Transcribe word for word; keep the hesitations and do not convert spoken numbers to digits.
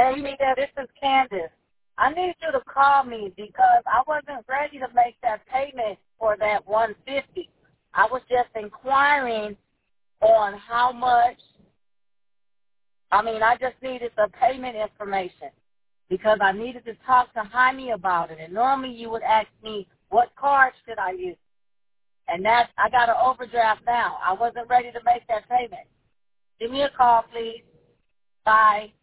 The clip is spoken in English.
Hey, Mia, this is Candace. I need you to call me because I wasn't ready to make that payment for that one hundred fifty dollars. I was just inquiring on how much. I mean, I just needed the payment information because I needed to talk to Jaime about it. And normally you would ask me, what card should I use? And that I got an overdraft now. I wasn't ready to make that payment. Give me a call, please. Bye.